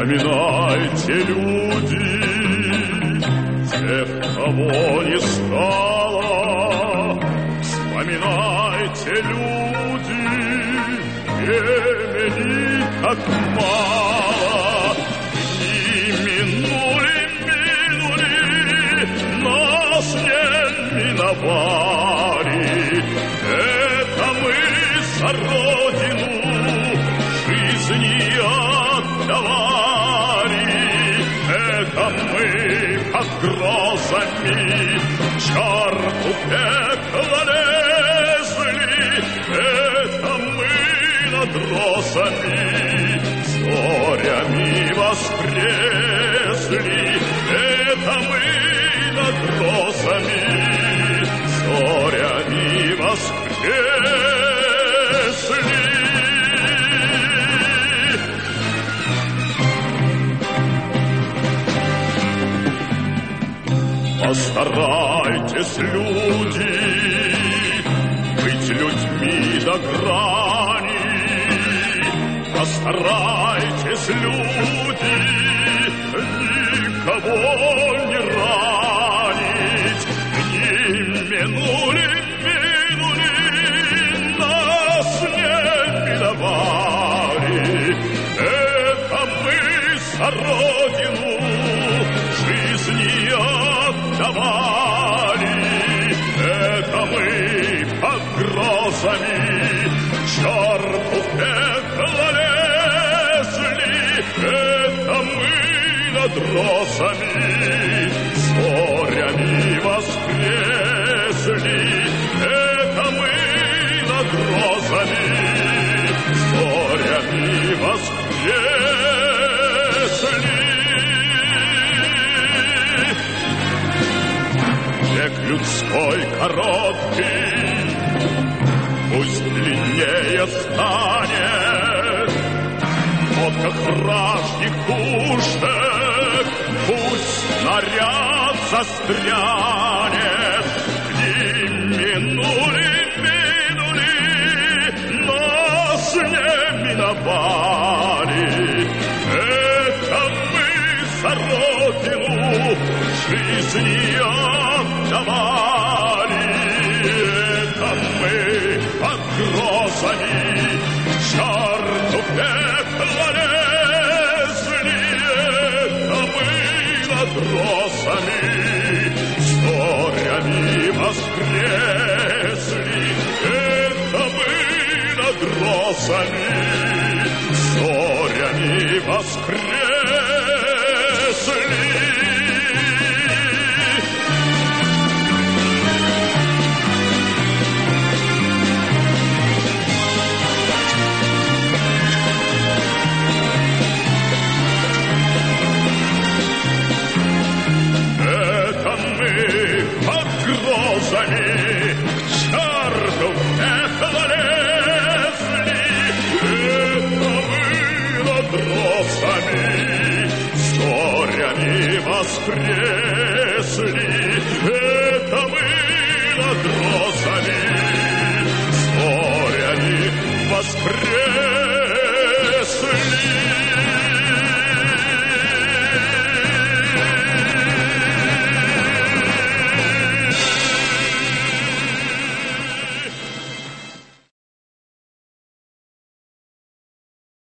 Вспоминайте, люди, тех, кого не стало. Вспоминайте, люди, времени так мало. Дни минули, нас не миновали. Это мы за Родину жизни отдавали. Это мы под грозами черту пекла лезли. Это мы над розами зорями воскресли. Это мы над розами зорями воскресли. Постарайтесь, люди, быть людьми до грани. Постарайтесь, люди, никого не ранить. Дни минули, нас не миновали. Это мы за Родину жизни отдавали. Это мы под грозами черту пекла лезли. Это мы над розами зорями воскресли. Это мы над розами зорями воскресли. Век людской короткий, пусть длиннее станет. Вот как вражьих пушек пусть снаряд застрянет. Дни минули, нас не миновали. Это мы за Родину жизни отдавали. Это мы под грозами черту пекла лезли. Это мы над розами зорями воскресли. Это мы над розами зорями воскресли. Черту пекла лезли. Это мы над розами зорями воскресли. Это мы над розами зорями воскресли.